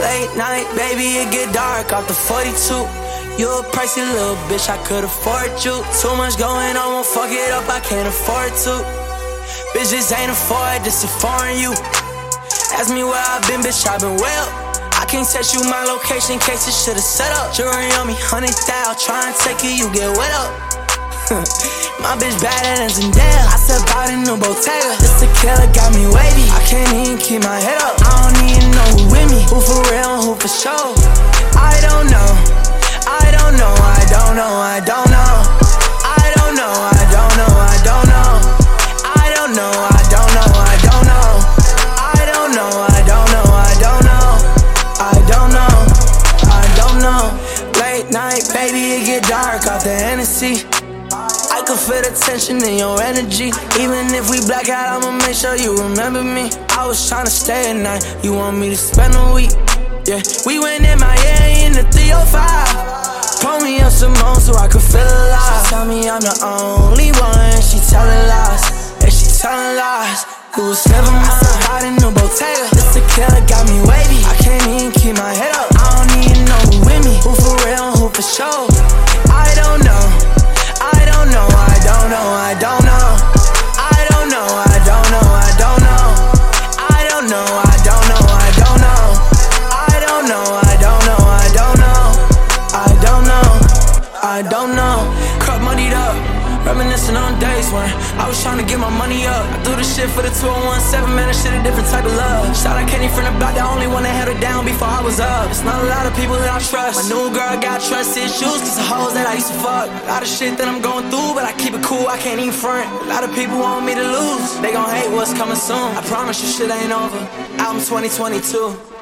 Late night, baby, it get dark off the 42. You a pricey little bitch, I could afford you. Too much going on, won't fuck it up, I can't afford to. Bitches ain't afford this, a foreign you. Ask me where I've been, bitch, I've been well. I can't text you my location in case it should've set up. Jewelry on me, 100,000, try and take it, you get wet up. My bitch badder than Zendaya. I step out in new Bottega. This tequila got me wavy, I can't even keep my head up. I don't even know who with me, who for real and who for show. I don't know, I don't know, I don't know, I don't know. I don't know, I don't know, I don't know. I don't know, I don't know, I don't know. I don't know, I don't know, I don't know. I don't know, I don't know. Late night, baby, it get dark off the Hennessy. I can feel the tension in your energy. Even if we black out, I'ma make sure you remember me. I was tryna stay at night, you want me to spend a week. Yeah, we went in Miami in the 305. Pull me up some more so I could feel alive. She tell me I'm the only one, she telling lies. Yeah, she telling lies, it was never mine. I step out in new Bottega. This tequila got me wavy, I can't even keep my head up. I don't even know who with me, who for real and who for show. I don't know, I don't know, I don't know, I don't know. I don't know, I don't know, I don't know. I don't know, I don't know, I don't know. I don't know, I don't know, I don't know. I don't know, I don't know. Crop moneyed up, reminiscing on days when I was trying to get my money up. I do this shit for the 2017, man, that shit a different type of love. Shout out Kenny from the block, the only one that held it down before I was up. It's not a lot of people that I trust. My new girl got trust issues, cause the hoes that I used to fuck. A lot of shit that I'm going through, but I keep it cool, I can't even front. A lot of people want me to lose, they gon' hate what's coming soon. I promise you shit ain't over, album 2022.